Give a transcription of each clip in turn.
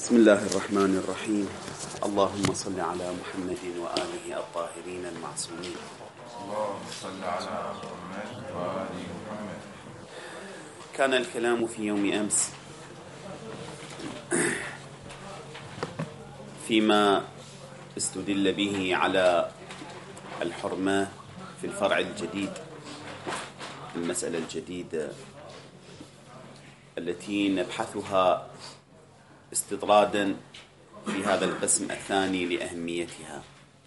بسم الله الرحمن الرحيم. اللهم صل على محمد وآله الطاهرين المعصومين. اللهم صل على محمد وآل محمد. كان الكلام في يوم أمس فيما استدل به على الحرمة في الفرع الجديد، المسألة الجديدة التي نبحثها استطرادا في هذا القسم الثاني لأهميتها.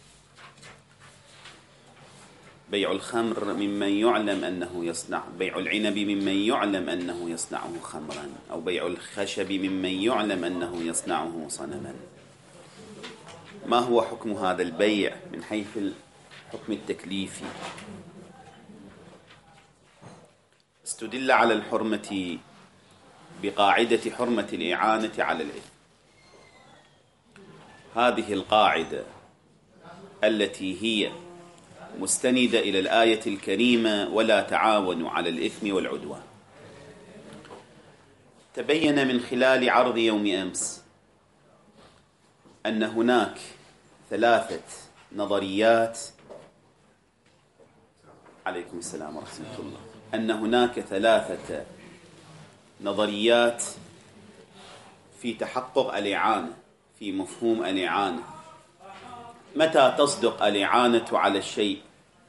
بيع الخمر ممن يعلم أنه يصنع، بيع العنب ممن يعلم أنه يصنعه خمرا، أو بيع الخشب ممن يعلم أنه يصنعه صنما. ما هو حكم هذا البيع من حيث الحكم التكليفي؟ استدل على الحرمة بقاعدة حرمة الإعانة على الإثم. هذه القاعدة التي هي مستندة إلى الآية الكريمة: ولا تعاونوا على الإثم والعدوان. تبين من خلال عرض يوم أمس أن هناك ثلاثة نظريات. عليكم السلام ورحمة الله. أن هناك ثلاثة نظريات في تحقق الإعانة، في مفهوم الإعانة. متى تصدق الإعانة على الشيء؟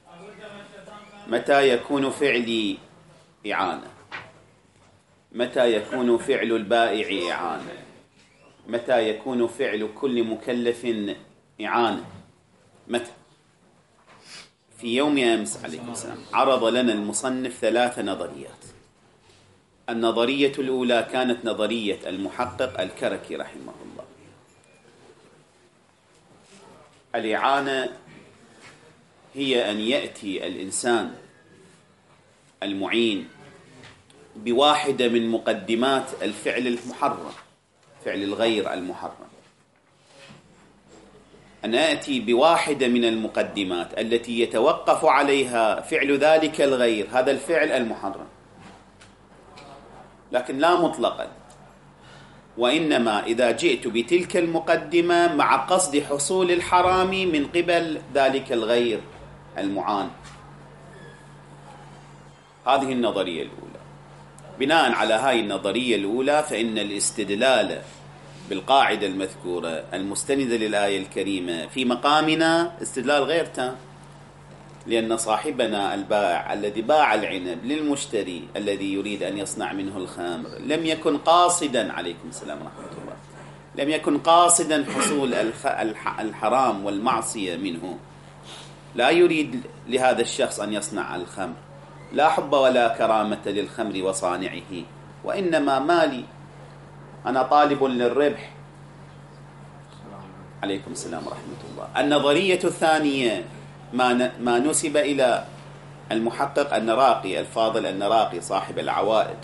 متى يكون فعلي إعانة؟ متى يكون فعل البائع إعانة؟ متى يكون فعل كل مكلف إعانة؟ متى؟ في يوم أمس عليكم السلام عرض لنا المصنف ثلاث نظريات. النظرية الأولى كانت نظرية المحقق الكركي رحمه الله. الإعانة هي أن يأتي الإنسان المعين بواحدة من مقدمات الفعل المحرم، فعل الغير المحرم، أن يأتي بواحدة من المقدمات التي يتوقف عليها فعل ذلك الغير، هذا الفعل المحرم، لكن لا مطلقا، وإنما إذا جئت بتلك المقدمة مع قصد حصول الحرام من قبل ذلك الغير المعان. هذه النظرية الأولى. بناء على هذه النظرية الأولى فإن الاستدلال بالقاعدة المذكورة المستندة للآية الكريمة في مقامنا استدلال غير تام، لأن صاحبنا البائع الذي باع العنب للمشتري الذي يريد أن يصنع منه الخمر لم يكن قاصدا، عليكم السلام ورحمة الله، لم يكن قاصدا حصول الحرام والمعصية منه. لا يريد لهذا الشخص أن يصنع الخمر، لا حب ولا كرامة للخمر وصانعه، وإنما مالي، أنا طالب للربح. عليكم السلام ورحمة الله. النظرية الثانية ما نسب إلى المحقق النراقي الفاضل النراقي صاحب العوائد.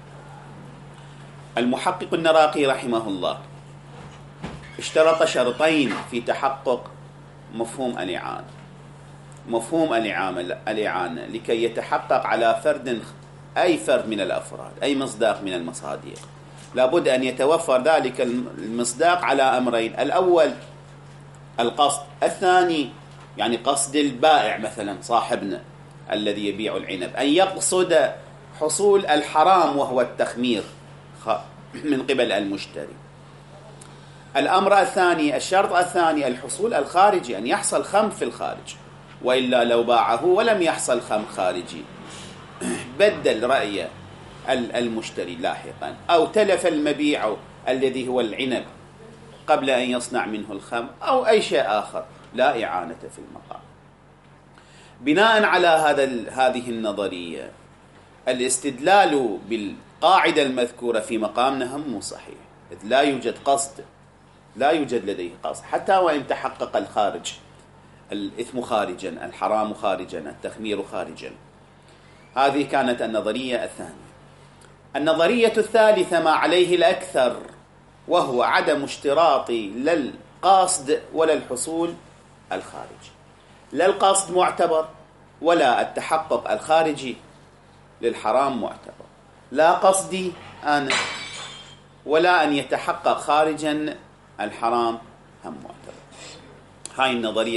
المحقق النراقي رحمه الله اشترط شرطين في تحقق مفهوم الإعانة. مفهوم الإعانة لكي يتحقق على فرد، أي فرد من الأفراد، أي مصداق من المصادق، لابد أن يتوفر ذلك المصداق على أمرين: الأول القصد، الثاني يعني قصد البائع مثلا صاحبنا الذي يبيع العنب أن يقصد حصول الحرام وهو التخمير من قبل المشتري. الأمر الثاني، الشرط الثاني الحصول الخارجي، أن يحصل خمر في الخارج، وإلا لو باعه ولم يحصل خمر خارجي بدل رأي المشتري لاحقا، أو تلف المبيع الذي هو العنب قبل أن يصنع منه الخمر، أو أي شيء آخر، لا إعانة في المقام. بناء على هذه النظرية الاستدلال بالقاعدة المذكورة في مقامنا هم صحيح، إذ لا يوجد قصد، لا يوجد لديه قصد، حتى وإن تحقق الخارج، الإثم خارجا، الحرام خارجا، التخمير خارجا. هذه كانت النظرية الثانية. النظرية الثالثة ما عليه الأكثر، وهو عدم اشتراط لا القصد ولا الحصول الخارجي. لا القصد معتبر ولا التحقق الخارجي للحرام معتبر. لا قصدي أنا ولا أن يتحقق خارجا الحرام هم معتبر. هاي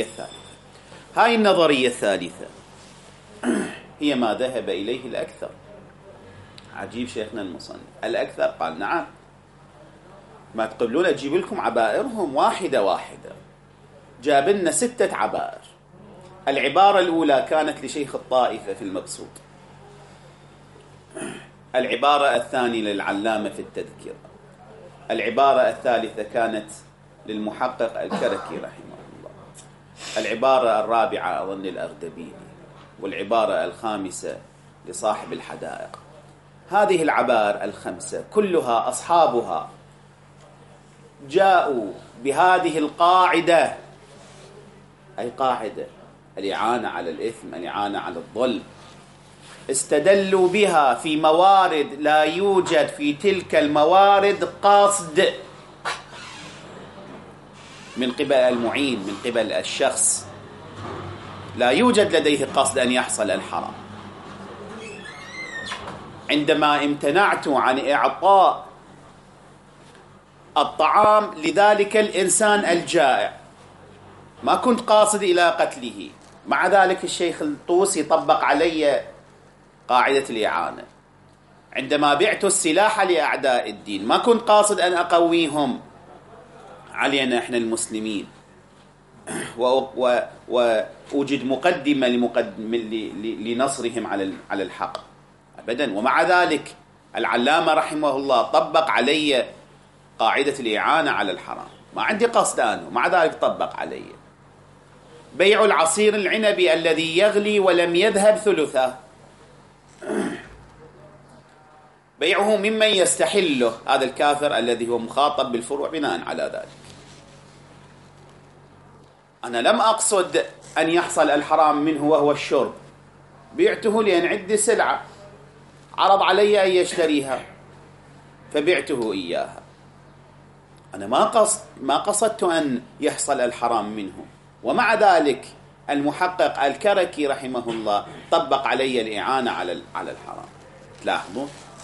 النظرية الثالثة هي ما ذهب إليه الأكثر. عجيب شيخنا المصنف، الأكثر قال نعم، ما تقبلون أجيب لكم عبائرهم واحدة واحدة. جاب لنا 6 عبائر. العبارة الأولى كانت لشيخ الطائفة في المقصود، العبارة الثانية للعلامة في التذكرة، العبارة الثالثة كانت للمحقق الكركي رحمه الله، العبارة الرابعة أظن الأردبيلي، والعبارة الخامسة لصاحب الحدائق. هذه العبائر ال5 كلها أصحابها جاءوا بهذه القاعدة، أي قاعدة الإعانة على الإثم، الإعانة على الظلم، استدلوا بها في موارد لا يوجد في تلك الموارد قصد من قبل المعين، من قبل الشخص، لا يوجد لديه قصد أن يحصل الحرام. عندما امتنعت عن إعطاء الطعام لذلك الإنسان الجائع ما كنت قاصد إلى قتله، مع ذلك الشيخ الطوسي طبق علي قاعدة الإعانة. عندما بعت السلاح لأعداء الدين ما كنت قاصد أن أقويهم علينا إحنا المسلمين وأوجد مقدمة لنصرهم على الحق أبدا. ومع ذلك العلامة رحمه الله طبق علي قاعدة الإعانة على الحرام، ما عندي قصد أنا، ومع ذلك طبق علي. بيع العصير العنبي الذي يغلي ولم يذهب ثلثه، بيعه ممن يستحله هذا الكافر الذي هو مخاطب بالفروع بناء على ذلك. أنا لم أقصد أن يحصل الحرام منه وهو الشرب، بعته لأن عندي سلعة عرض علي أن يشتريها فبعته إياها. أنا ما قصدت أن يحصل الحرام منه، ومع ذلك المحقق الكركي رحمه الله طبق علي الإعانة على الحرام. تلاحظوا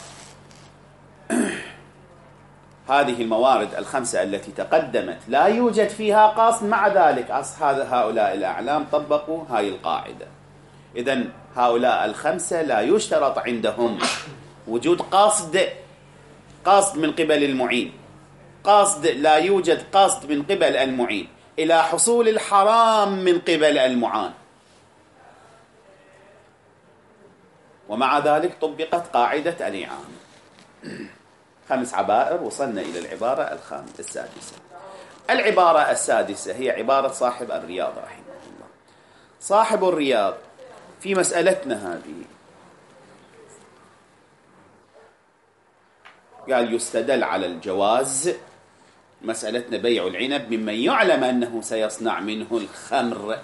هذه الموارد ال5 التي تقدمت لا يوجد فيها قصد، مع ذلك أصحاب هؤلاء الأعلام طبقوا هاي القاعدة. إذن هؤلاء ال5 لا يشترط عندهم وجود قصد من قبل المعين، لا يوجد قصد من قبل المعين إلى حصول الحرام من قبل المعان، ومع ذلك طبقت قاعدة الإعانة. 5 عبائر، وصلنا إلى العبارة السادسة. العبارة السادسة هي عبارة صاحب الرياض رحمه الله. صاحب الرياض في مسألتنا هذه قال يستدل على الجواز، مسألتنا بيع العنب ممن يعلم أنه سيصنع منه الخمر،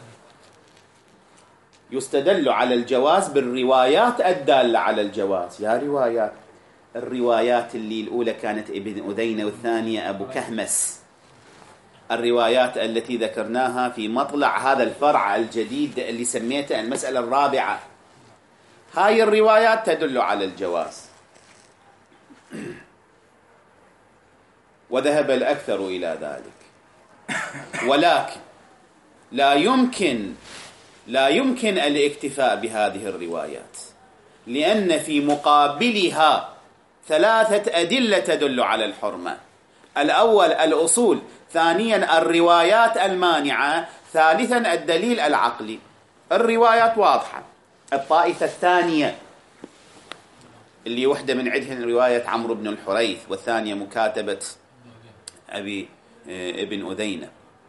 يستدل على الجواز بالروايات الدالة على الجواز. يا روايات، الروايات اللي الأولى كانت ابن أذينة والثانية أبو كهمس، الروايات التي ذكرناها في مطلع هذا الفرع الجديد اللي سميته المسألة الرابعة، هاي الروايات تدل على الجواز. وذهب الأكثر إلى ذلك، ولكن لا يمكن الاكتفاء بهذه الروايات، لأن في مقابلها 3 أدلة تدل على الحرمة. الأول الأصول، ثانيا الروايات المانعة، ثالثا الدليل العقلي. الروايات واضحة. الطائفة الثانية اللي وحدة من عندهم رواية عمرو بن الحريث، والثانية مكاتبة أبي ابن أذينة.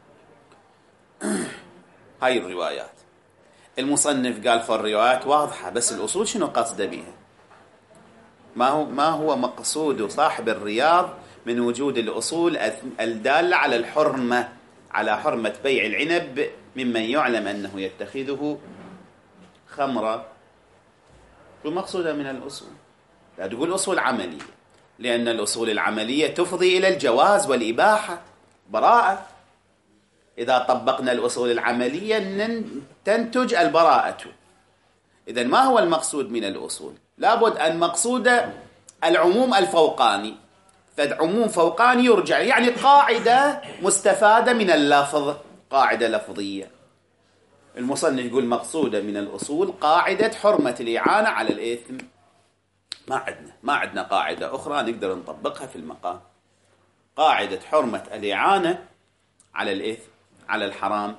هاي الروايات المصنف قال فالروايات واضحة، بس الأصول شنو قصده بها؟ ما هو مقصود صاحب الرياض من وجود الأصول الدالة على الحرمة، على حرمة بيع العنب ممن يعلم أنه يتخذه خمرة؟ ومقصودة من الأصول لا تقول أصول عملية، لأن الأصول العملية تفضي إلى الجواز والإباحة براءة. إذا طبقنا الأصول العملية تنتج البراءة. إذن ما هو المقصود من الأصول؟ لابد أن مقصود العموم الفوقاني، فد عموم فوقاني يرجع، يعني قاعدة مستفادة من اللفظ، قاعدة لفظية. المصنف يقول مقصودة من الأصول قاعدة حرمة الإعانة على الإثم. ما عندنا قاعدة أخرى نقدر نطبقها في المقام. قاعدة حرمة الإعانة على الإثم، على الحرام.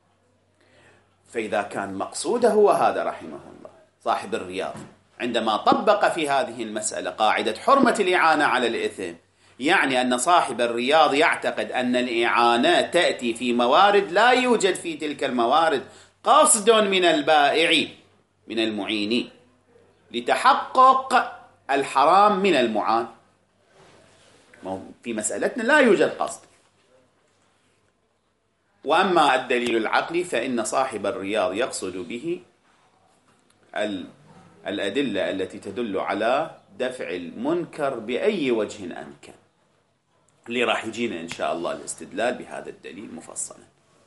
فإذا كان مقصوده هو هذا رحمه الله صاحب الرياض عندما طبق في هذه المسألة قاعدة حرمة الإعانة على الإثم، يعني أن صاحب الرياض يعتقد أن الإعانة تأتي في موارد لا يوجد في تلك الموارد قصد من البائع من المعين لتحقق الحرام من المعان. في مسألتنا لا يوجد قصد. وأما الدليل العقلي فإن صاحب الرياض يقصد به الأدلة التي تدل على دفع المنكر بأي وجه أمكن، اللي راح يجينا إن شاء الله الاستدلال بهذا الدليل مفصلا.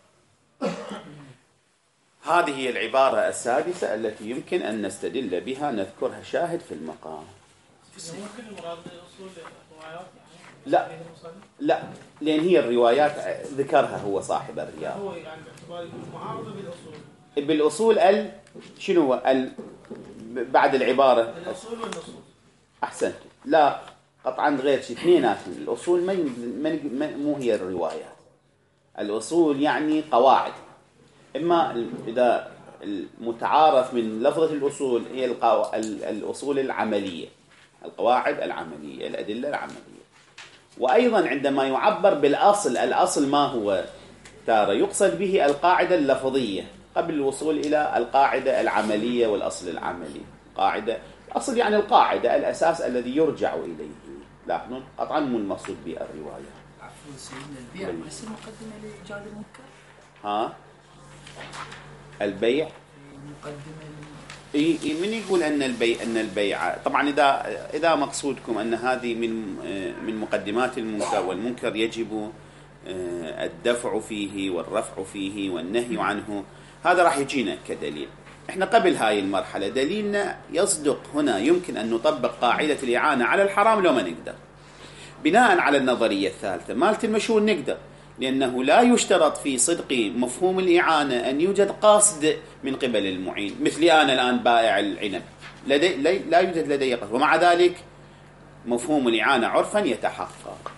هذه هي العبارة السادسة التي يمكن أن نستدل بها، نذكرها شاهد في المقام. ممكن المراد بالأصول الروايات لا لا، لأن هي الروايات ذكرها هو صاحب الرياض. هو يعني باعتبار المعارضة بالأصول. بالأصول شنو هو بعد العبارة؟ الأصول والنصوص. أحسنت. لا قطعا غير شيء، اثنيناتهم. الأصول مو هي الروايات. الأصول يعني قواعد. إما إذا المتعارف من لفظة الأصول هي الأصول العملية، القواعد العملية، الأدلة العملية. وأيضا عندما يعبر بالأصل، الأصل ما هو؟ تارة يقصد به القاعدة اللفظية قبل الوصول إلى القاعدة العملية والأصل العملي. قاعدة أصل يعني القاعدة، الأساس الذي يرجع إليه. لاحظون قطعا مو المقصود بالرواية. عفوا سيدنا، البيع ليس مقدمة لإيجاد المنكر؟ ها البيع مقدمة من يقول أن البيع طبعا إذا مقصودكم أن هذه من مقدمات المنكر، والمنكر يجب الدفع فيه والرفع فيه والنهي عنه، هذا راح يجينا كدليل. احنا قبل هاي المرحلة دليلنا يصدق هنا، يمكن أن نطبق قاعدة الإعانة على الحرام لو ما نقدر، بناء على النظرية الثالثة مالت المشهور نقدر، لأنه لا يشترط في صدق مفهوم الإعانة أن يوجد قصد من قبل المعين. مثلي أنا الآن بائع العنب لا يوجد لدي قصد، ومع ذلك مفهوم الإعانة عرفا يتحقق.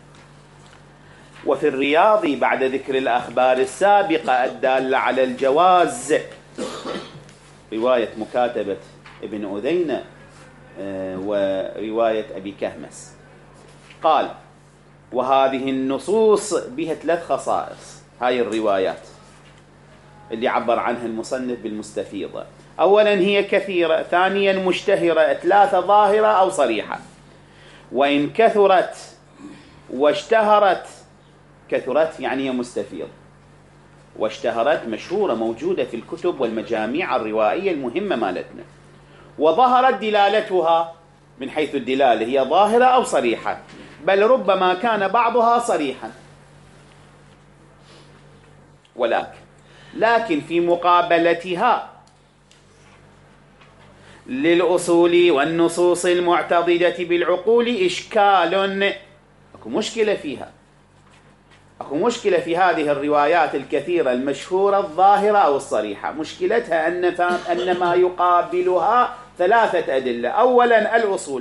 وفي الرياض بعد ذكر الأخبار السابقة الدالة على الجواز، رواية مكاتبة ابن أذينة ورواية أبي كهمس، قال: وهذه النصوص بها 3 خصائص. هاي الروايات اللي عبر عنها المصنف بالمستفيضة: أولا هي كثيرة، ثانيا مشتهرة، 3 ظاهرة أو صريحة. وإن كثرت واشتهرت، كثرت يعني هي مستفيض، واشتهرت مشهورة موجودة في الكتب والمجاميع الروائية المهمة مالتنا. وظهرت دلالتها من حيث الدلالة هي ظاهرة أو صريحة، بل ربما كان بعضها صريحا. لكن في مقابلتها للأصول والنصوص المعتضدة بالعقول إشكال. أكو مشكلة فيها، أكو مشكلة في هذه الروايات الكثيرة المشهورة الظاهرة أو الصريحة. مشكلتها أن ما يقابلها 3 أدلة. أولا الأصول،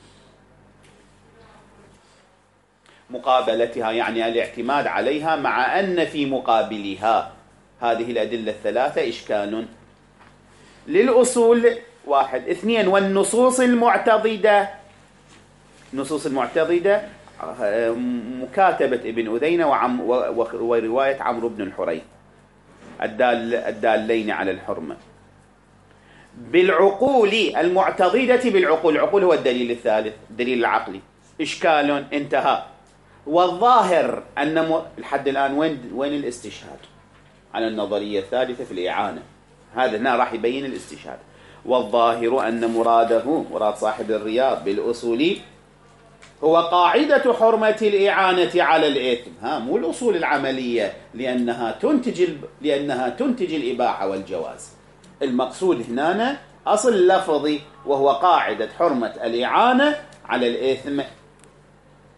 مقابلتها يعني الاعتماد عليها، مع أن في مقابلها هذه الأدلة 3 إشكال. للأصول 1. 2 والنصوص المعتضدة، نصوص المعتضدة مكاتبة ابن أذينة ورواية عمرو بن الحريث الدالين على الحرمة. بالعقول، المعتضدة بالعقول، العقول هو الدليل الثالث، الدليل العقلي، إشكال. انتهى. والظاهر أن الحد الآن وين الاستشهاد على النظرية الثالثة في الإعانة؟ هذا هنا راح يبين الاستشهاد. والظاهر أن مراد صاحب الرياض بالأصول هو قاعدة حرمة الإعانة على الإثم، مو الأصول العملية، لأنها تنتج الإباحة والجواز. المقصود هنا أصل لفظي، وهو قاعدة حرمة الإعانة على الإثم.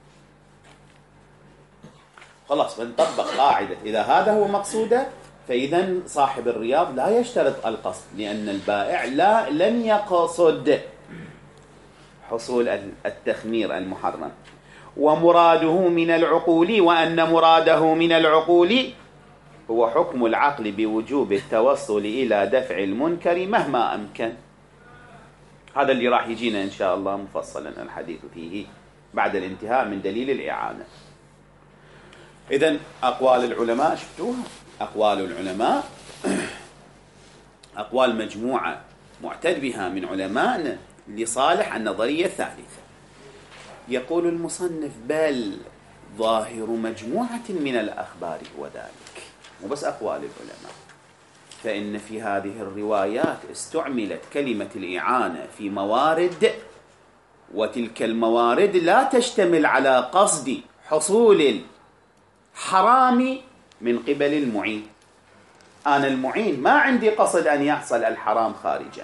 خلاص بنطبق قاعدة إذا هذا هو مقصوده، فإذا صاحب الرياض لا يشترط القصد، لأن البائع لن يقصد حصول التخمير المحرم. ومراده من العقول، وأن مراده من العقول هو حكم العقل بوجوب التوصل إلى دفع المنكر مهما أمكن. هذا اللي راح يجينا إن شاء الله مفصلا الحديث فيه بعد الانتهاء من دليل الإعانة. إذن أقوال العلماء شفتوها، أقوال العلماء أقوال مجموعة معتد بها من علماءنا لصالح النظرية الثالثة. يقول المصنف بل ظاهر مجموعة من الأخبار وذلك، وبس أقوال العلماء، فإن في هذه الروايات استعملت كلمة الإعانة في موارد، وتلك الموارد لا تشتمل على قصد حصول الحرام من قبل المعين. أنا المعين ما عندي قصد أن يحصل الحرام خارجا،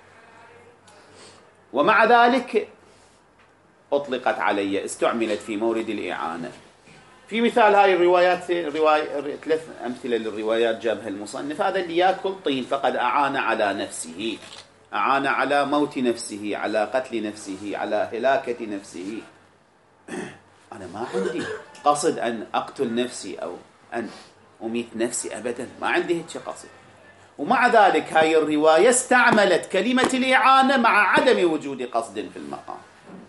ومع ذلك أطلقت علي، استعملت في مورد الإعانة. في مثال هاي الروايات، ثلاث أمثلة للروايات جابها المصنف. هذا اللي يأكل طين فقد أعان على نفسه، أعان على موت نفسه، على قتل نفسه، على هلاكة نفسه. أنا ما عندي قصد أن أقتل نفسي أو أن أميت نفسي أبدا، ما عندي هيك قصد. ومع ذلك هاي الرواية استعملت كلمة الإعانة مع عدم وجود قصد في المقام.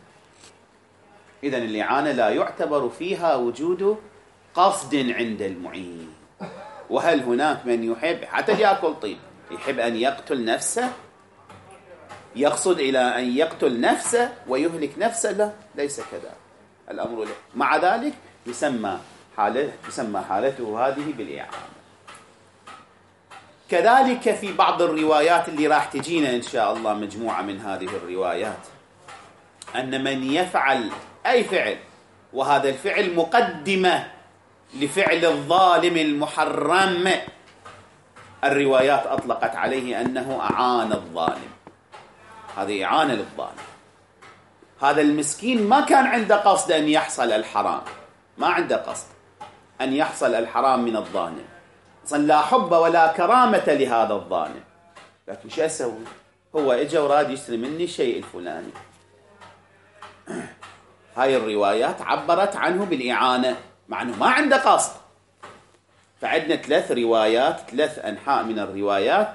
إذن الإعانة لا يعتبر فيها وجود قصد عند المعين. وهل هناك من يحب حتى يأكل طين يحب أن يقتل نفسه، يقصد إلى أن يقتل نفسه ويهلك نفسه؟ لا، ليس كذا الأمر له. مع ذلك يسمى حالته هذه بالإعانة. كذلك في بعض الروايات اللي راح تجينا إن شاء الله مجموعة من هذه الروايات، أن من يفعل أي فعل وهذا الفعل مقدمة لفعل الظالم المحرم، الروايات أطلقت عليه أنه أعان الظالم. هذه إعانة للظالم. هذا المسكين ما كان عنده قصد أن يحصل الحرام، ما عنده قصد أن يحصل الحرام من الظالم، أصلا لا حب ولا كرامة لهذا الظالم، لكن شو أسوي؟ هو إجا وراد يشتري مني الشيء الفلاني. هاي الروايات عبرت عنه بالإعانة مع أنه ما عنده قصد. فعندنا ثلاث روايات، ثلاث أنحاء من الروايات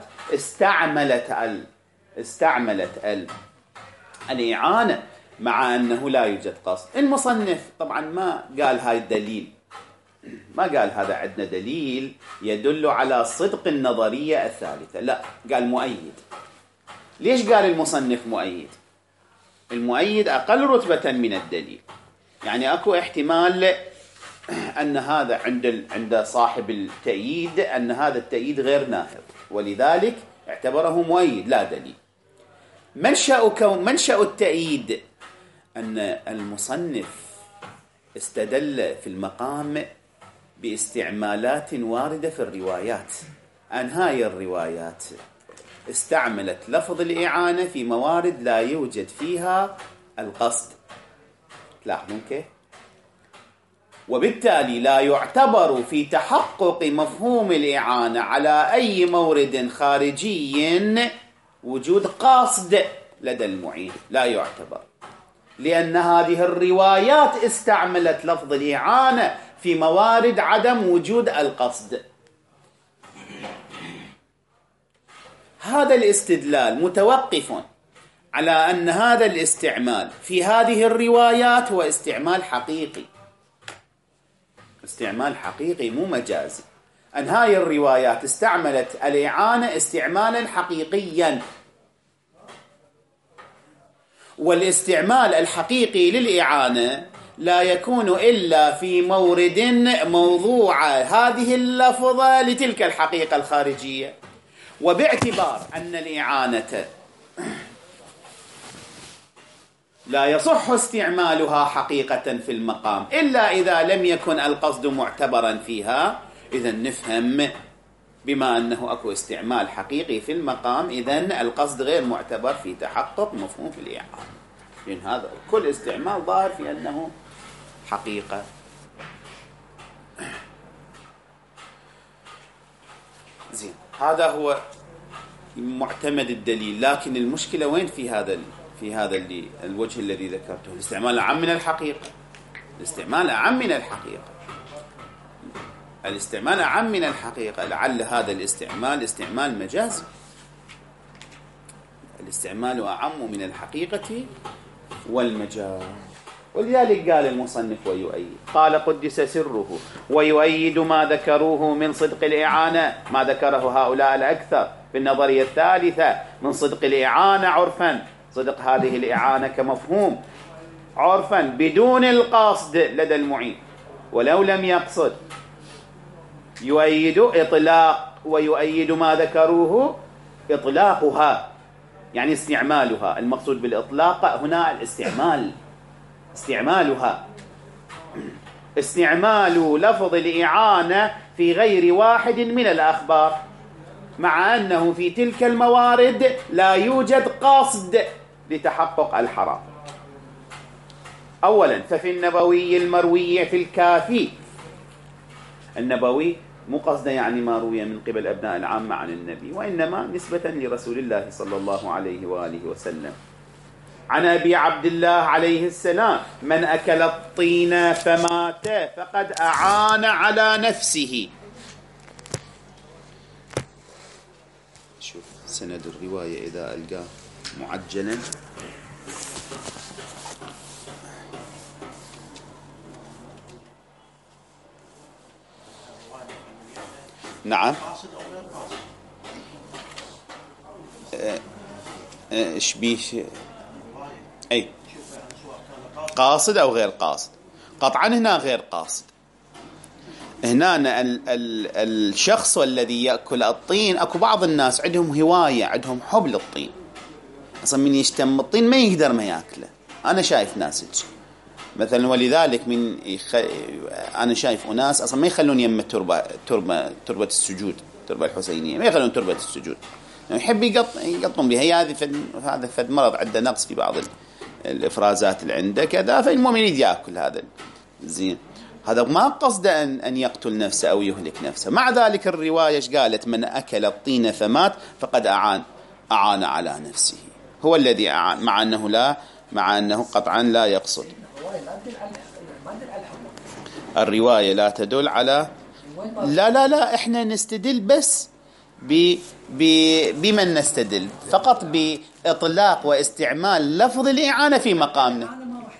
استعملت الإعانة مع أنه لا يوجد قصد. المصنف طبعا ما قال هاي الدليل، ما قال هذا عندنا دليل يدل على صدق النظرية الثالثة، لا، قال مؤيد. ليش قال المصنف مؤيد؟ المؤيد أقل رتبة من الدليل، يعني أكو احتمال أن هذا عند صاحب التأييد أن هذا التأييد غير ناهض، ولذلك اعتبره مؤيد لا دليل. منشأ التأييد أن المصنف استدل في المقام باستعمالات واردة في الروايات، أن هاي الروايات استعملت لفظ الإعانة في موارد لا يوجد فيها القصد. تلاحظون كيف؟ وبالتالي لا يعتبر في تحقق مفهوم الإعانة على أي مورد خارجي وجود قصد لدى المعين، لا يعتبر، لأن هذه الروايات استعملت لفظ الإعانة في موارد عدم وجود القصد. هذا الاستدلال متوقف على أن هذا الاستعمال في هذه الروايات هو استعمال حقيقي، استعمال حقيقي مو مجازي. أن هاي الروايات استعملت الإعانة استعمالا حقيقيا، والاستعمال الحقيقي للإعانة لا يكون إلا في مورد موضوع هذه اللفظة لتلك الحقيقة الخارجية. وباعتبار أن الإعانة لا يصح استعمالها حقيقة في المقام إلا إذا لم يكن القصد معتبرا فيها، إذن نفهم بما أنه أكو استعمال حقيقي في المقام، إذن القصد غير معتبر في تحقق مفهوم الإعانة، لأن هذا كل استعمال ظاهر في أنه حقيقة. زين، هذا هو معتمد الدليل، لكن المشكلة وين في هذا الوجه الذي ذكرته؟ الاستعمال أعم من الحقيقة. الاستعمال أعم من الحقيقة. الاستعمال أعم من الحقيقة. لعل هذا الاستعمال استعمال مجازي. الاستعمال أعم من الحقيقة والمجاز. ولذلك قال المصنف ويؤيد، قال قدس سره ويؤيد ما ذكروه من صدق الإعانة، ما ذكره هؤلاء الأكثر في النظرية الثالثة من صدق الإعانة عرفا، صدق هذه الإعانة كمفهوم عرفا بدون القصد لدى المعين ولو لم يقصد. يؤيد إطلاق، ويؤيد ما ذكروه إطلاقها، يعني استعمالها. المقصود بالإطلاق هنا الاستعمال، استعمالها، استعمال لفظ الإعانة في غير واحد من الأخبار، مع أنه في تلك الموارد لا يوجد قصد لتحقق الحرام. أولا، ففي النبوي المروي في الكافي، النبوي مو قصده يعني ما روي من قبل أبناء العامة عن النبي، وإنما نسبة لرسول الله صلى الله عليه وآله وسلم، عن أبي عبد الله عليه السلام: من أكل الطين فمات فقد أعان على نفسه. شوف سند الرواية إذا ألقاه معجلا. نعم، شبيه أي قاصد أو غير قاصد؟ قطعا هنا غير قاصد. هنا الشخص الذي يأكل الطين، أكو بعض الناس عندهم هواية، عندهم حب للطين، أصلا من يشتم الطين ما يقدر ما يأكله. أنا شايف ناس مثلا، ولذلك أنا شايف أناس أصلا ما يخلون يم تربة السجود، تربة الحسينية ما يخلون تربة السجود، يحب يقطن بها. هذا فد مرض عنده نقص في بعض الإفرازات اللي عنده كذا، فالمهم يريد يأكل هذا. زين، هذا ما قصد أن يقتل نفسه أو يهلك نفسه. مع ذلك الرواية قالت: من أكل الطين فمات فقد أعان على نفسه، هو الذي أعان، مع أنه قطعا لا يقصد. الرواية لا تدل على لا احنا نستدل بس بمن نستدل فقط بإطلاق واستعمال لفظ الإعانة في مقامنا.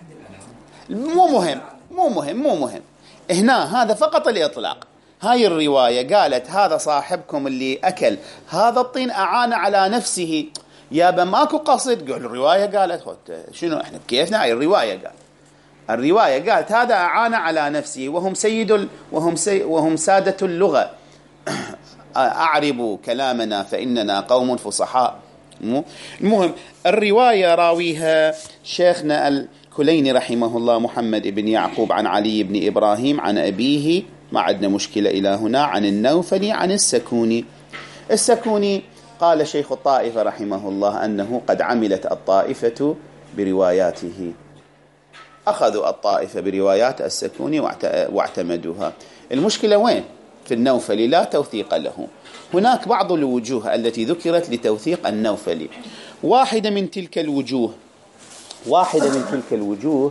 مو مهم هنا، هذا فقط الإطلاق. هاي الرواية قالت هذا صاحبكم اللي أكل هذا الطين أعان على نفسه، يابا ماكو قصد. قول الرواية قالت شنو احنا بكيفنا؟ هاي الرواية قالت هذا أعان على نفسه، وهم سادة اللغة. أعربوا كلامنا فإننا قوم فصحاء. المهم الرواية راويها شيخنا الكليني رحمه الله محمد بن يعقوب عن علي بن إبراهيم عن أبيه، ما عندنا مشكلة إلى هنا، عن النوفلي عن السكوني. قال شيخ الطائفة رحمه الله أنه قد عملت الطائفة برواياته، أخذوا الطائفة بروايات السكوني واعتمدوها. المشكلة وين؟ في النوفلي لا توثيق له. هناك بعض الوجوه التي ذكرت لتوثيق النوفلي. واحدة من تلك الوجوه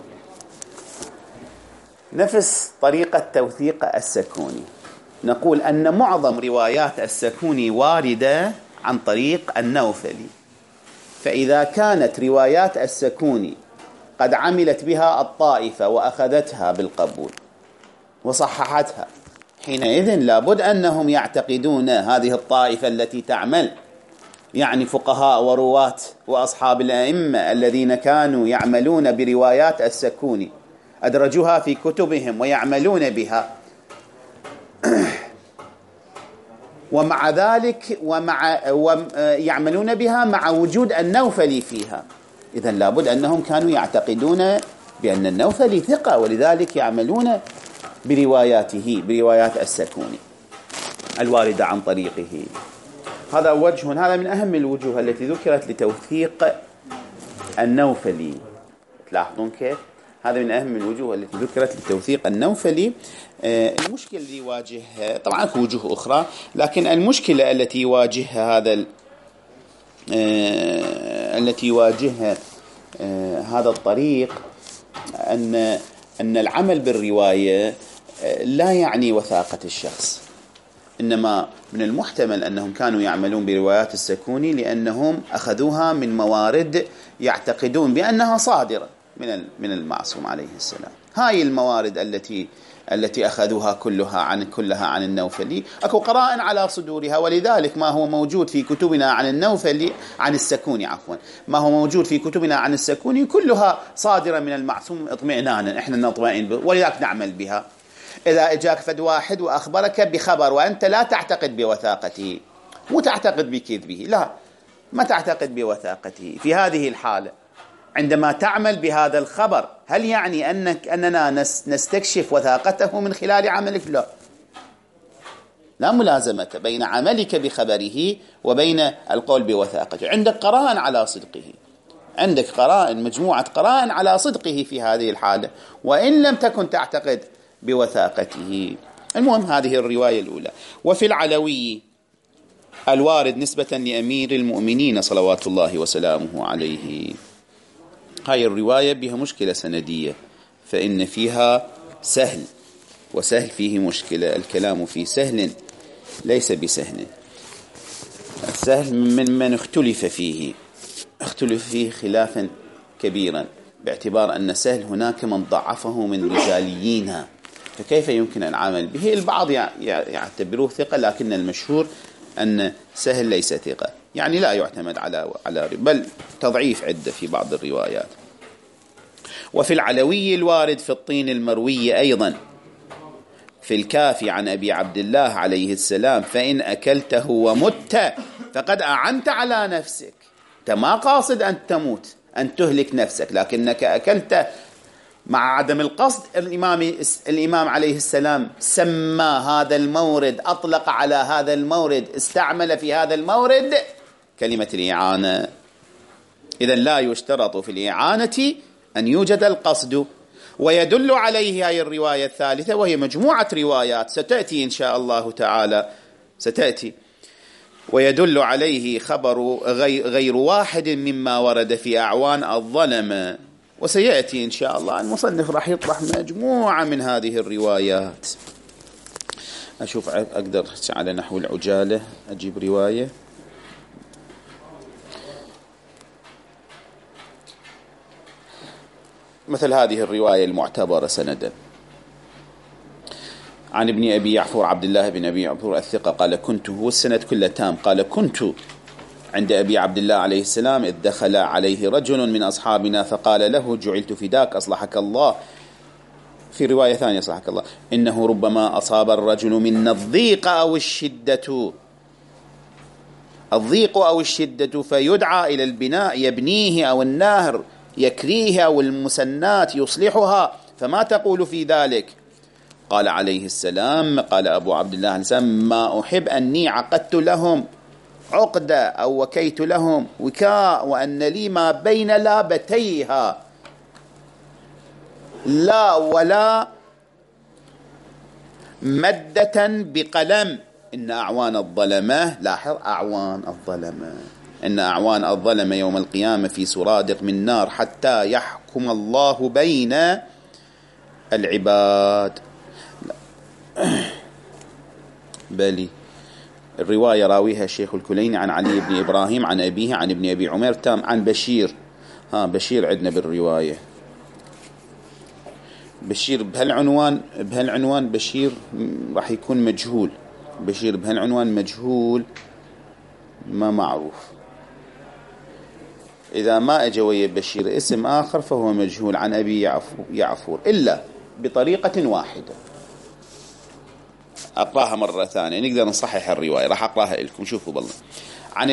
نفس طريقة توثيق السكوني. نقول أن معظم روايات السكوني واردة عن طريق النوفلي، فإذا كانت روايات السكوني قد عملت بها الطائفة وأخذتها بالقبول وصححتها، حينئذ لابد أنهم يعتقدون هذه الطائفة التي تعمل، يعني فقهاء ورواة وأصحاب الأئمة الذين كانوا يعملون بروايات السكوني أدرجوها في كتبهم ويعملون بها، ومع ذلك يعملون بها مع وجود النوفلي فيها. إذن لابد أنهم كانوا يعتقدون بأن النوفلي ثقة، ولذلك يعملون بروايات السكوني الواردة عن طريقه. هذا وجه، هذا من أهم الوجوه التي ذكرت لتوثيق النوفلي. تلاحظون كيف؟ هذا من أهم الوجوه التي ذكرت لتوثيق النوفلي. المشكلة اللي يواجهها طبعا في وجوه أخرى، لكن المشكلة التي يواجهها التي يواجهها هذا الطريق أن العمل بالرواية لا يعني وثاقة الشخص، إنما من المحتمل أنهم كانوا يعملون بروايات السكوني لأنهم أخذوها من موارد يعتقدون بأنها صادرة من المعصوم عليه السلام. هاي الموارد التي أخذوها كلها عن النوفلي، أكو قراء على صدورها، ولذلك ما هو موجود في كتبنا عن النوفلي عن السكوني ما هو موجود في كتبنا عن السكوني كلها صادرة من المعصوم اطمئنانا، إحنا نطمئن ولذلك نعمل بها. إذا إجاك فد واحد وأخبرك بخبر وأنت لا تعتقد بوثاقته، مو تعتقد بكذبه، لا، ما تعتقد بوثاقته، في هذه الحالة عندما تعمل بهذا الخبر هل يعني أننا نستكشف وثاقته من خلال عملك؟ لا ملازمة بين عملك بخبره وبين القول بوثاقته. عندك قرائن على صدقه، عندك مجموعة قرائن على صدقه في هذه الحالة، وإن لم تكن تعتقد بوثاقته. المهم هذه الرواية الأولى. وفي العلوي الوارد نسبة لأمير المؤمنين صلوات الله وسلامه عليه، هاي الرواية بها مشكلة سندية، فإن فيها سهل، وسهل فيه مشكلة. الكلام في سهل ليس بسهل. السهل من اختلف فيه خلافا كبيرا، باعتبار أن سهل هناك من ضعفه من رجاليينها، فكيف يمكن العمل به؟ البعض يعتبروه ثقة، لكن المشهور أن سهل ليس ثقة، يعني لا يعتمد على بل تضعيف عدة في بعض الروايات. وفي العلوي الوارد في الطين المروي أيضا في الكافي عن أبي عبد الله عليه السلام: فإن أكلته ومت فقد أعنت على نفسك. أنت ما قاصد أن تموت، أن تهلك نفسك، لكنك أكلت مع عدم القصد. الإمام عليه السلام سمى هذا المورد، أطلق على هذا المورد، استعمل في هذا المورد كلمة الإعانة. إذن لا يشترط في الإعانة أن يوجد القصد. ويدل عليه هذه الرواية الثالثة، وهي مجموعة روايات ستأتي إن شاء الله تعالى، ويدل عليه خبر غير واحد مما ورد في أعوان الظلمة. وسيأتي إن شاء الله المصنف راح يطرح مجموعة من هذه الروايات. أشوف أقدر على نحو العجالة أجيب رواية. مثل هذه الرواية المعتبرة سندا عن ابن أبي يعفور عبد الله بن أبي يعفور الثقة قال: كنت، هو السند كله تام، قال: كنت عند أبي عبد الله عليه السلام إذ دخل عليه رجل من أصحابنا فقال له: جعلت فداك أصلحك الله. في رواية ثانية: أصلحك الله، إنه ربما أصاب الرجل من الضيق أو الشدة فيدعى إلى البناء يبنيه، أو النهر يكريه، أو المسنات يصلحها، فما تقول في ذلك؟ قال عليه السلام، قال أبو عبد الله عليه السلام: ما أحب أني عقدت لهم عقدة أو وكيت لهم وكاء، وأن لي ما بين لابتيها لا ولا مدة بقلم. إن أعوان الظلمة، لاحظ أعوان الظلمة، إن أعوان الظلمة يوم القيامة في سرادق من نار حتى يحكم الله بين العباد. بلي الرواية راويها الشيخ الكليني عن علي بن إبراهيم عن أبيه عن ابن أبي عمر تام عن بشير. بشير عندنا بالرواية، بشير بهالعنوان بشير راح يكون مجهول. بشير بهالعنوان مجهول، ما معروف. إذا ما أجى ويا بشير اسم آخر فهو مجهول عن أبي يعفور إلا بطريقة واحدة. أقراها مرة ثانية نقدر نصحح الرواية، راح أقراها لكم. شوفوا بالله. عن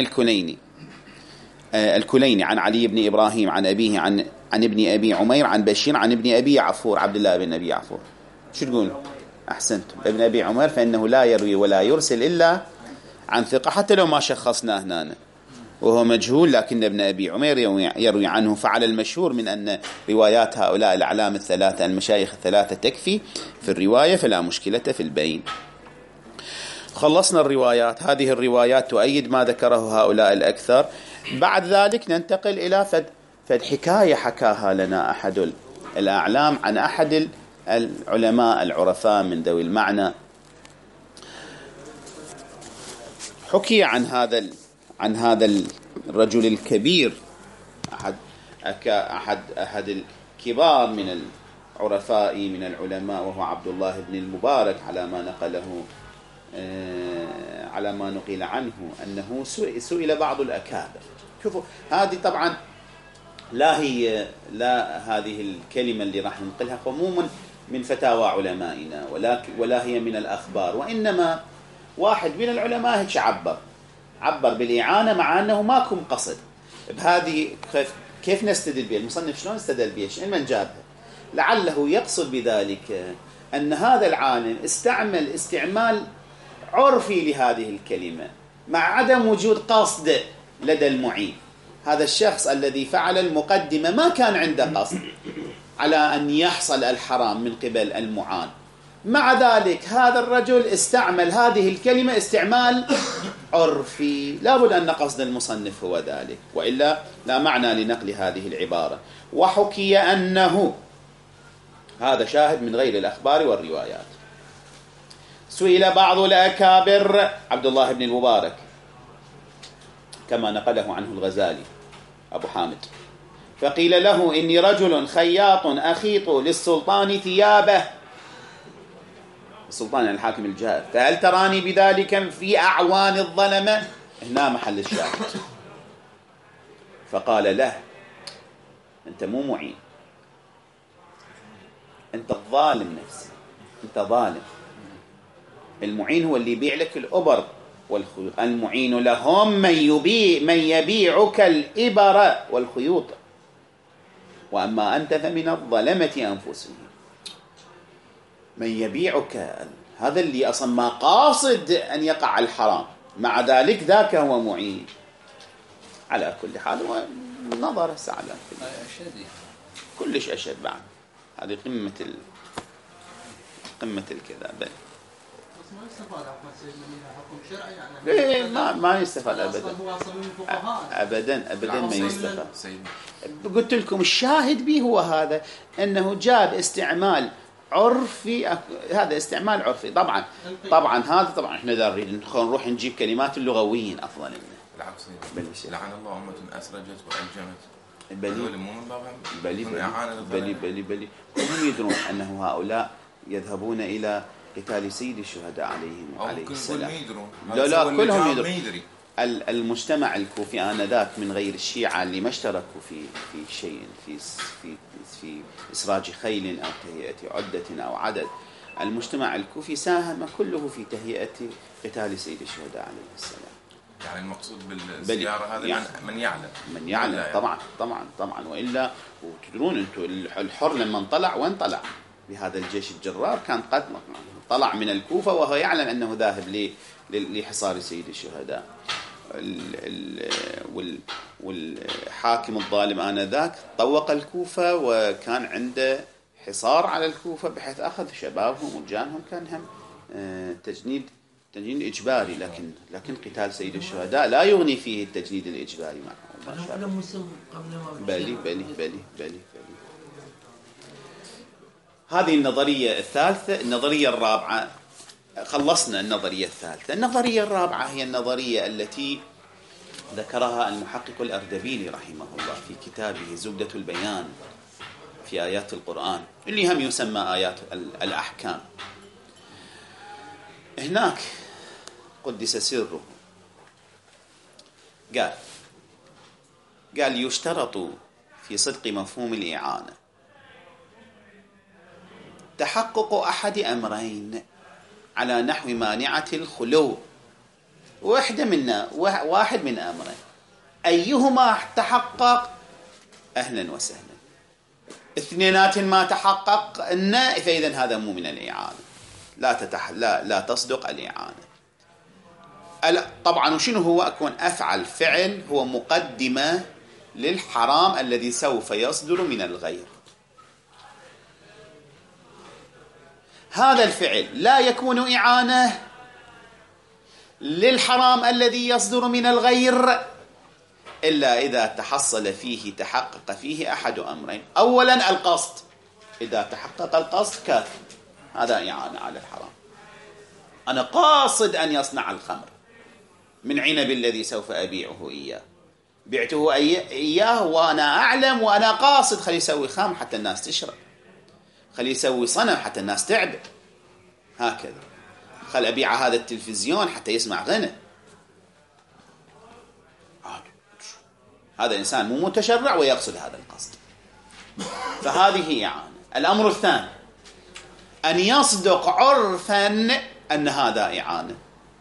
الكليني عن علي بن إبراهيم عن أبيه عن ابن أبي عمير عن بشير عن ابن أبي يعفور عبد الله بن أبي يعفور. شو تقول؟ أحسنتم. ابن أبي عمير فإنه لا يروي ولا يرسل إلا عن ثقة، حتى لو ما شخصناه هنا. وهو مجهول، لكن ابن أبي عمير يروي عنه. فعلى المشهور من أن روايات هؤلاء الأعلام الثلاثة المشايخ الثلاثة تكفي في الرواية، فلا مشكلة في البين. خلصنا الروايات. هذه الروايات تؤيد ما ذكره هؤلاء الأكثر. بعد ذلك ننتقل إلى فد حكاية حكاها لنا أحد الأعلام عن أحد العلماء العرفاء من ذوي المعنى. حكي عن هذا الرجل الكبير، أحد الكبار من العرفاء من العلماء، وهو عبد الله بن المبارك، على ما نقل عنه أنه سئل بعض الأكابر. شوفوا، هذه طبعا لا هذه الكلمة اللي راح ننقلها عموما من فتاوى علمائنا، ولا هي من الأخبار، وإنما واحد من العلماء هيك عبر بالإعانة مع أنه ماكو قصد بهذه. كيف نستدل بها؟ المصنف شلون استدل بها؟ من جابها؟ لعله يقصد بذلك أن هذا العالم استعمل استعمال عرفي لهذه الكلمة مع عدم وجود قصد لدى المعين. هذا الشخص الذي فعل المقدمة ما كان عنده قصد على أن يحصل الحرام من قبل المعان، مع ذلك هذا الرجل استعمل هذه الكلمة استعمال عرفي. لابد أن قصد المصنف هو ذلك، وإلا لا معنى لنقل هذه العبارة. وحكي أنه، هذا شاهد من غير الأخبار والروايات، سئل بعض الأكابر عبد الله بن المبارك كما نقله عنه الغزالي أبو حامد، فقيل له: إني رجل خياط أخيط للسلطان ثيابه، السلطان الحاكم الجائر، فهل تراني بذلك في أعوان الظلمة؟ هنا محل الشاهد. فقال له: أنت مو معين، أنت الظالم نفسك، أنت ظالم. المعين هو اللي يبيع لك الأبر والخيوط، المعين لهم من يبيعك الإبر والخيوط، وأما أنت فمن الظلمة أنفسهم. من يبيعك، هذا اللي أصلا ما قاصد أن يقع الحرام، مع ذلك ذاك هو معين. على كل حال هو نظر سعلا كلش أشد بعد. هذه قمة الكذاب. ما يستفاد أحمد سيدنا منها حكم شرعي يعني؟ ما يستفاد أبدا. أبدا ما يستفاد. قلت لكم الشاهد به هو هذا، أنه جاب استعمال عرفي. هذا استعمال عرفي. طبعا هذا طبعا احنا دارين نروح نجيب كلمات اللغويين أفضل منه. بالعكس، لعن الله أمة أسرجت وألجمت. بلي هم يدرون أنه هؤلاء يذهبون إلى قتال سيد الشهداء عليه السلام. لا كلهم يدرون. المجتمع الكوفي آنذاك من غير الشيعة اللي ما اشتركوا في شيء في إسراج خيل أو تهيئة عدة أو عدد، المجتمع الكوفي ساهم كله في تهيئة قتال سيد الشهداء عليه السلام. يعني المقصود بالزيارة هذا يعني من يعلم طبعا وإلا. وتدرون أنتم الحر لما طلع وين طلع بهذا الجيش الجرار؟ كان قد طلع من الكوفة وهو يعلم أنه ذاهب لحصار سيد الشهداء. والحاكم الظالم آنذاك طوق الكوفة وكان عنده حصار على الكوفة، بحيث أخذ شبابهم وجانهم، كان هم تجنيد إجباري. لكن قتال سيد الشهداء لا يغني فيه التجنيد الإجباري معه. بلي. هذه النظرية الثالثة. النظرية الرابعة، خلصنا النظرية الثالثة. النظرية الرابعة هي النظرية التي ذكرها المحقق الأردبيلي رحمه الله في كتابه زبدة البيان في آيات القرآن، اللي هم يسمى آيات الأحكام. هناك قدس سره قال يشترط في صدق مفهوم الإعانة تحقق أحد أمرين على نحو مانعة الخلو، واحد من أمرين، أيهما تحقق أهلا وسهلا، اثنينات ما تحقق فإذا هذا مو من الإعانة، لا تصدق الإعانة. طبعا وشنو هو؟ أكون أفعل فعل هو مقدمة للحرام الذي سوف يصدر من الغير. هذا الفعل لا يكون إعانة للحرام الذي يصدر من الغير إلا إذا تحقق فيه أحد أمرين. أولا القصد، إذا تحقق القصد كافٍ، هذا إعانة على الحرام. أنا قاصد أن يصنع الخمر من عنب الذي سوف أبيعه إياه، بعته إياه وأنا أعلم وأنا قاصد خلي يسوي خمر حتى الناس تشرب، خلي يسوي صنم حتى الناس تعبد، هكذا خل أبيع هذا التلفزيون حتى يسمع غنى. هذا إنسان مو متشرع ويقصد هذا القصد، فهذه إعانة. الأمر الثاني أن يصدق عرفا أن هذا إعانة،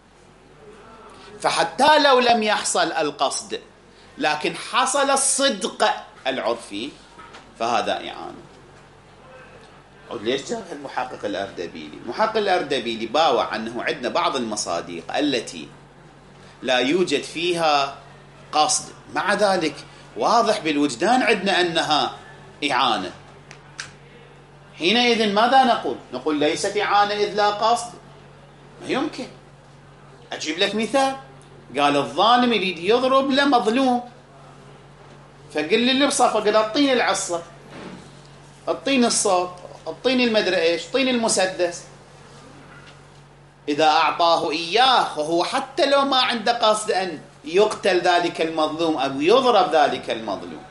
فحتى لو لم يحصل القصد لكن حصل الصدق العرفي فهذا إعانة. ليش جاب المحقق الأردبيلي؟ المحقق الأردبيلي باوع أنه عندنا بعض المصادق التي لا يوجد فيها قصد، مع ذلك واضح بالوجدان عندنا أنها إعانة. حينئذ ماذا نقول؟ نقول ليست إعانة إذ لا قصد. ما يمكن. أجيب لك مثال. قال الظالم يريد يضرب لمظلوم، فقل لي اللي بصفه، قال اعطيني العصا، اعطيني الصوت، اعطيني المدري ايش، اعطيني المسدس. إذا أعطاه إياه وهو حتى لو ما عنده قصد أن يقتل ذلك المظلوم أو يضرب ذلك المظلوم،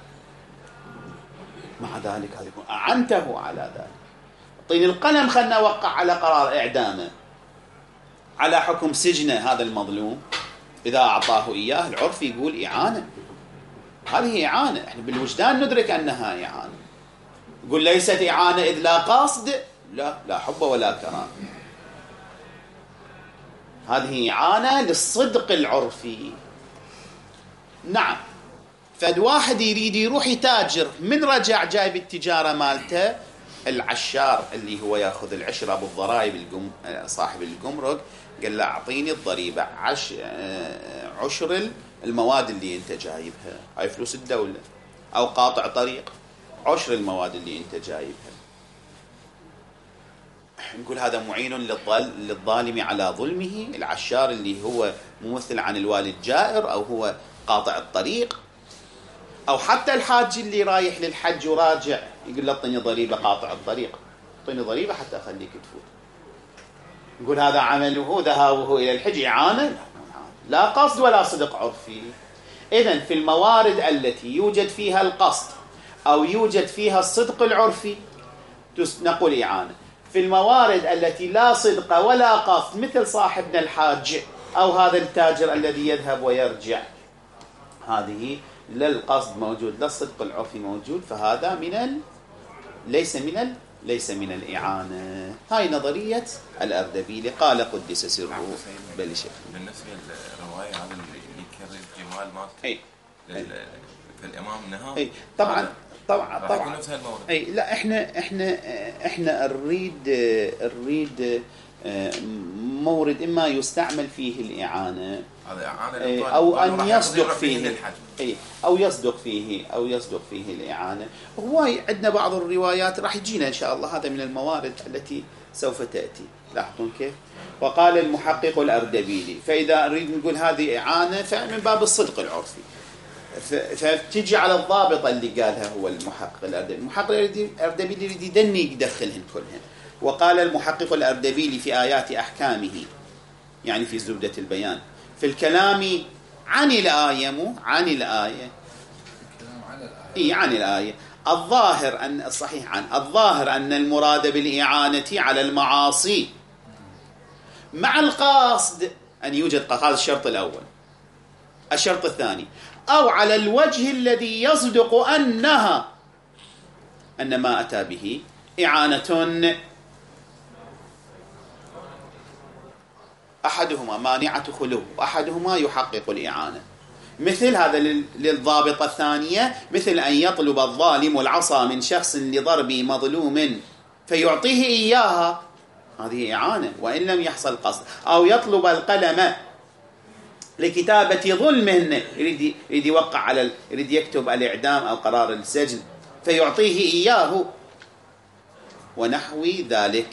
مع ذلك هذا يكون أعنته على ذلك. اعطيني القلم خلنا أوقع على قرار إعدامه، على حكم سجنه هذا المظلوم. إذا أعطاه إياه العرف يقول إعانة، هذه إعانة. إحنا بالوجدان ندرك أنها إعانة. يقول ليست إعانة إذ لا قصد، لا حب ولا كرامة. هذه إعانة للصدق العرفي. نعم، فد واحد يريد يروح يتاجر، من رجع جايب التجارة مالته، العشار اللي هو ياخذ العشرة بالضرائب، صاحب الجمرك، قال له أعطيني الضريبة عشر المواد اللي أنت جايبها، هاي فلوس الدولة، أو قاطع طريق، عشر المواد اللي أنت جايبها. نقول هذا معين للظالم على ظلمه، العشار اللي هو ممثل عن الوالد جائر، أو هو قاطع الطريق، أو حتى الحاج اللي رايح للحج وراجع يقول له اعطيني ضريبة قاطع الطريق، اعطيني ضريبة حتى أخليك تفوت. نقول هذا عمله ذهابه إلى الحج إعانة، لا قصد ولا صدق عرفي. إذن في الموارد التي يوجد فيها القصد أو يوجد فيها الصدق العرفي نقول إعانة. في الموارد التي لا صدق ولا قصد، مثل صاحبنا الحاج أو هذا التاجر الذي يذهب ويرجع، هذه لا القصد موجود لا الصدق العرفي موجود، فهذا ليس من الإعانة. هاي نظرية الأردبيلي قال قدس سره. بالنسبة للرواية هذا اللي يكرر جمال مالته فالإمام نهى، طبعا لا احنا نريد مورد إما يستعمل فيه الإعانة أو أن يصدق فيه أو يصدق فيه الإعانة. هو عندنا بعض الروايات راح يجينا إن شاء الله، هذا من الموارد التي سوف تأتي. لاحظون كيف؟ وقال المحقق الأردبيلي، فإذا نريد نقول هذه إعانة فمن باب الصدق العرفي، فتجي على الضابطة اللي قالها هو المحقق الأردبيلي. المحقق الأردبيلي يريد يدني يدخلهن كلهن. وقال المحقق الأردبيلي في آيات أحكامه، يعني في زبدة البيان، في الكلام عن الآية عن الآية الظاهر أن الصحيح الظاهر أن المراد بالإعانة على المعاصي مع القصد أن يوجد هذا الشرط الأول. الشرط الثاني، أو على الوجه الذي يصدق أن ما أتى به إعانة، أحدهما مانعة خلو وأحدهما يحقق الإعانة. مثل هذا للضابطة الثانية، مثل أن يطلب الظالم العصا من شخص لضرب مظلوم فيعطيه إياها، هذه إعانة وإن لم يحصل قصد. أو يطلب القلم لكتابة ظلم، يريد يوقع على يريد يكتب الإعدام أو قرار السجن فيعطيه إياه ونحو ذلك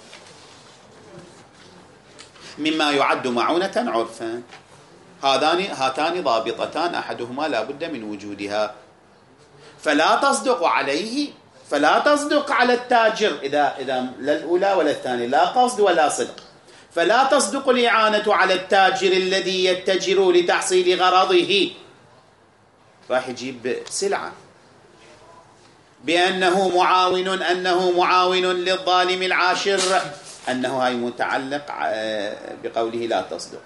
مما يعد معونة عرفا. هاتان ضابطتان أحدهما لا بد من وجودها. فلا تصدق عليه، فلا تصدق على التاجر إذا لا الأولى ولا الثانية، لا قصد ولا صدق. فلا تصدق الإعانة على التاجر الذي يتجر لتحصيل غرضه، راح يجيب سلعة بأنه معاون للظالم العاشر، أنه هاي متعلق بقوله لا تصدق.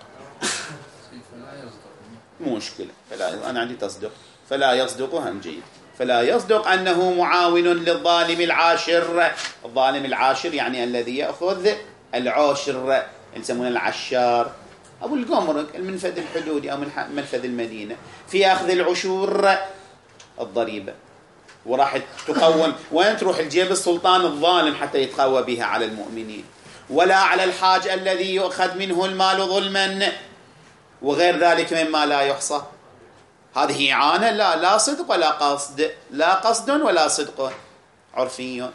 مو مشكلة، أنا عندي تصدق، فلا يصدق هم جيد. فلا يصدق أنه معاون للظالم العاشر. الظالم العاشر يعني الذي يأخذ العشر، يسمونه العشار أو الجمرك، المنفذ الحدودي أو منفذ المدينة، في أخذ العشور الضريبة. وراح تقوم وين تروح؟ الجيب السلطان الظالم حتى يتقوى بها على المؤمنين، ولا على الحاج الذي يؤخذ منه المال ظلما وغير ذلك مما لا يحصى. هذه إعانة لا صدق ولا قصد، لا قصد ولا صدق عرفي.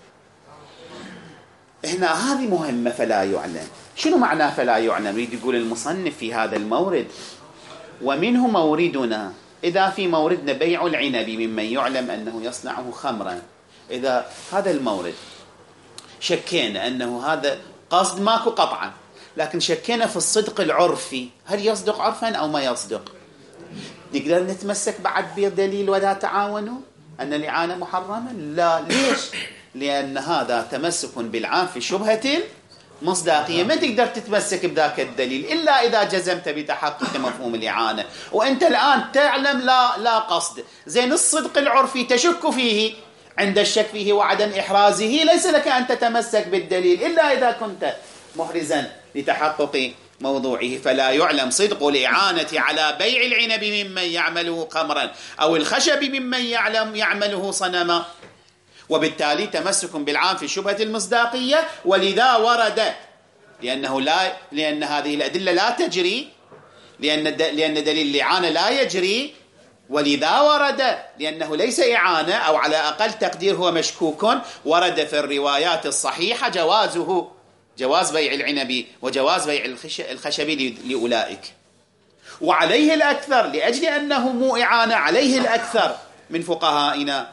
هنا هذه مهمة. فلا يعلم، شنو معنى فلا يعلم؟ يريد يقول المصنف في هذا المورد ومنه موردنا. إذا في موردنا بيع العنب ممن يعلم أنه يصنعه خمرا، إذا هذا المورد شكينا أنه هذا قصد ماكو قطعا، لكن شكينا في الصدق العرفي، هل يصدق عرفا أو ما يصدق؟ نقدر نتمسك بعد بدليل ولا تعاونوا أن الإعانة محرمة؟ لا. ليش؟ لأن هذا تمسك بالعام في شبهة مصداقية، ما تقدر تتمسك بذاك الدليل إلا إذا جزمت بتحقق مفهوم الإعانة. وأنت الآن تعلم لا قصد. زين الصدق العرفي تشك فيه، عند الشك فيه وعدم إحرازه ليس لك أن تتمسك بالدليل إلا إذا كنت محرزا لتحقق موضوعه. فلا يعلم صدق الإعانة على بيع العنب ممن يعمله قمرا أو الخشب ممن يعمله صنما، وبالتالي تمسك بالعام في شبهة المصداقية. ولذا ورد لأن هذه الأدلة لا تجري، لأن دليل الإعانة لا يجري، ولذا ورد لأنه ليس إعانة، أو على أقل تقدير هو مشكوك. ورد في الروايات الصحيحة جواز بيع العنب وجواز بيع الخشب لأولئك. وعليه الأكثر، لأجل أنه مو إعانة، عليه الأكثر من فقهائنا.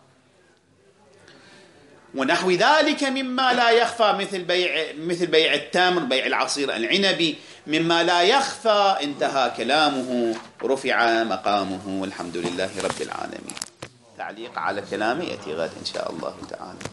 ونحو ذلك مما لا يخفى مثل بيع التمر، بيع العصير العنبي، مما لا يخفى. انتهى كلامه، رفع مقامه، والحمد لله رب العالمين. تعليق على كلامه يأتي غد إن شاء الله تعالى.